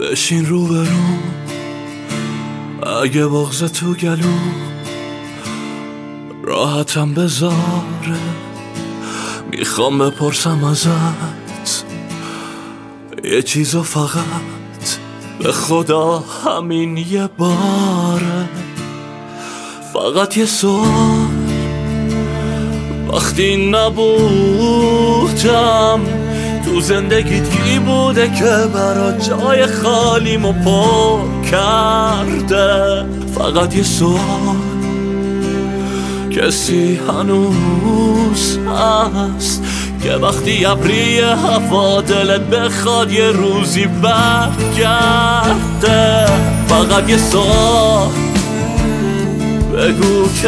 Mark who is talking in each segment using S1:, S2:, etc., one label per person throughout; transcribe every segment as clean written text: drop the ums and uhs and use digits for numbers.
S1: بشین رو برو، اگه بغض تو گلو راحتم بذاره. میخوام بپرسم ازت یه چیزو، فقط به خدا همین یه باره. فقط یه سوال، وقتی نبودم تو زندگیت کی بوده که برا جای خالیمو پر کرده؟ فقط یه سوال، کسی هنوز هست که وقتی ابری هوا دلت بخواد یه روزی برگرده؟ فقط یه سوال، بگو که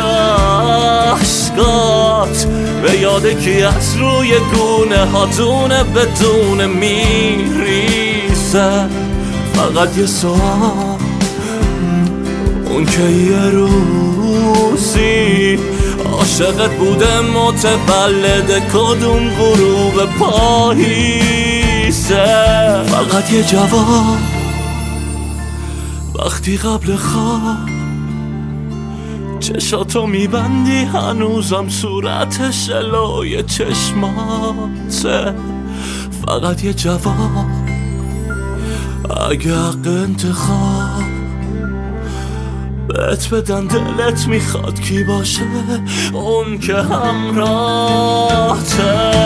S1: عشقات به یاد کی از روی گونه هاتونه بدون میریزه. فقط یه سوال، اون که یه روزی عاشقت بوده متولد کدوم غروب پاییزه. فقط یه جواب، وقتی قبل خواب چشاتو میبندی هنوزم صورت شلوی چشماته. فقط یه جواب، اگه حق انتخاب بهت بدن دلت میخواد کی باشه اون که همراهته؟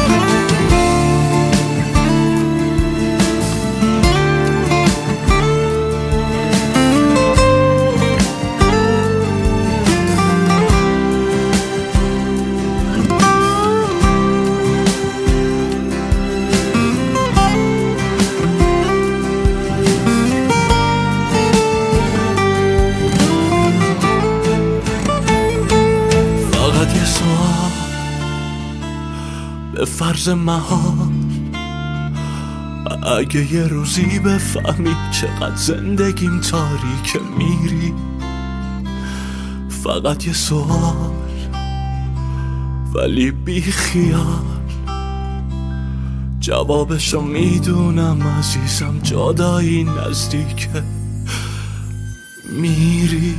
S1: به فرض محال اگه یه روزی بفهمی چقدر زندگیم تاریکه میری، فقط یه سوال ولی بی خیال، جوابشو میدونم عزیزم، جدایی نزدیکه میری.